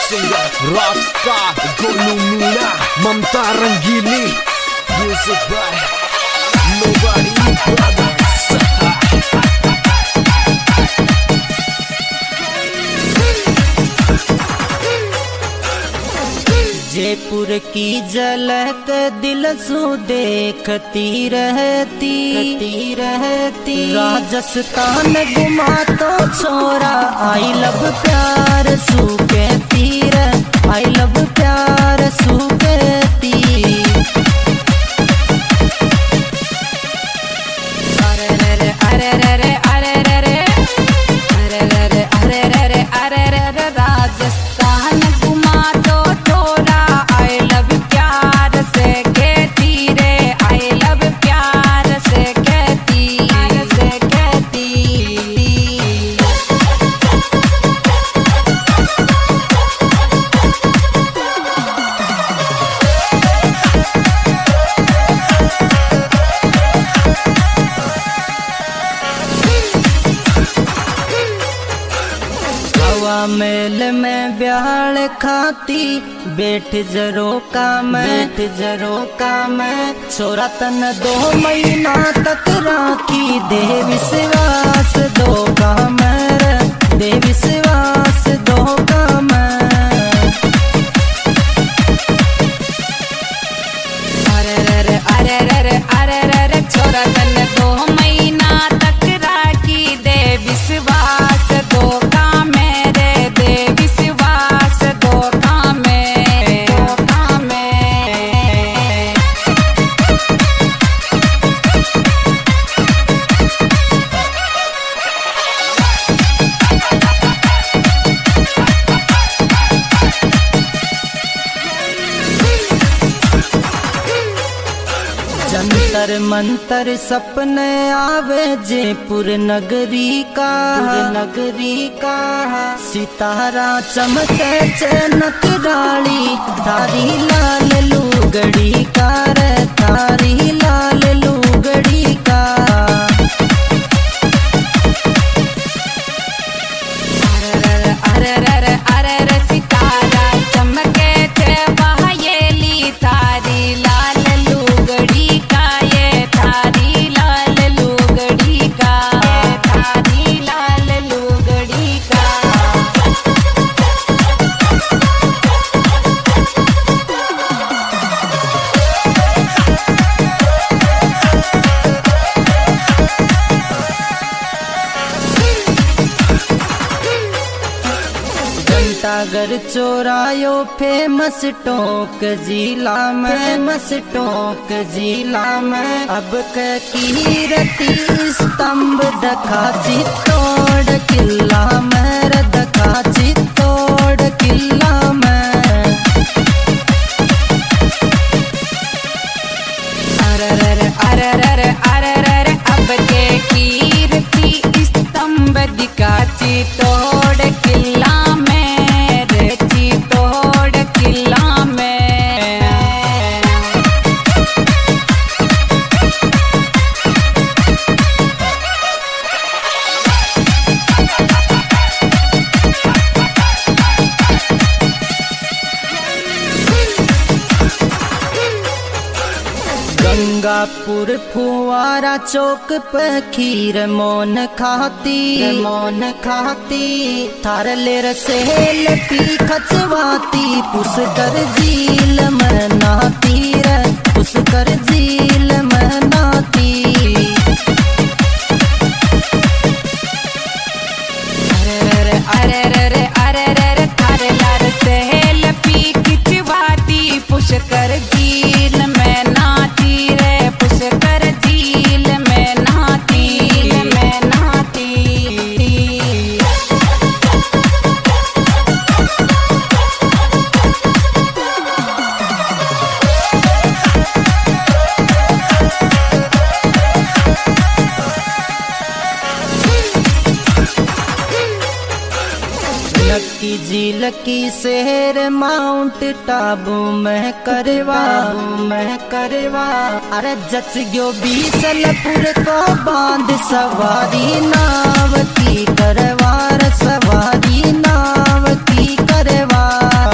singer, rockstar, Golu Mina, Mamta Rangili, music by Nobody Brothers. Jaipur की झलक दिल सु देखती रहती राजस्थान घुमा तो छोरा आई लव प्यार सु कहती रह आई लव प्यार सु कहती। अरे रे रे अरे रे रे अरे रे रे अरे रे रे अरे रे रे अरे रे रे राजस्थान घुमा तो छोरा आई लव प्यार से कहती रे आई लव प्यार से कहती से कहती। हवा मेल में ब्याल खाती बैठ जरो का मैं छोरा तन 2 महीना तक राखी दे विश्वास दो का मैं दे विश्वास दो का मैं। अरे रे रे अरे रे रे अरे रे रे छोरा तन 2 महीना तक राखी दे विश्वास दो का मेरे दे विश्वास दो का मैं दो का मैं। जंतर मंतर सपने आवे जयपुर नगरी का सितारा चमके चनक डाली थारी लाल लुगड़ी का रे थारी लाल लुगड़ी का। अरे रे रे अरे रे सितारा चमके थे बहयेली थारी लाल लुगड़ी का ये थारी लाल लुगड़ी का ये थारी लाल लुगड़ी का। घंटाघर चोरायो फेमस टोक जिला में अब कीरती स्तंभ दखा चित्तौड़ किला में दखा चित्तौड़ किला में। अरे रे रे अरे रे रे अरे रे रे अब के कीरती स्तंभ दिखा चित्तौड़ किला में रे चित्तौड़ किला में। गंगापुर फुवारा चौक पे खीर मोन खाती थार लेर सेल पी खचवाती पुष्कर झील में नहाती रे पुष्कर झील में नहाती। अरे रे रे अरे रे रे अरे रे रे थार लेर सेल पी खिचवाती पुष्कर झील में नहाती रे पुष्कर झील में नहाती में नहाती। लक्की झील की शहर माउंट टाबू में करवा अरे जच गयो बीसलपुर को बांध सवारी नाव की करवार सवारी नाव की करवार।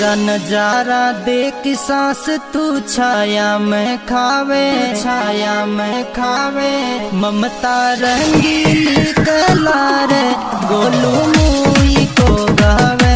तेरा नजारा देख सांस तू छाया में खावे, छाया में खावे। ममता रंगीली कला रे गोलू मूई को गावे।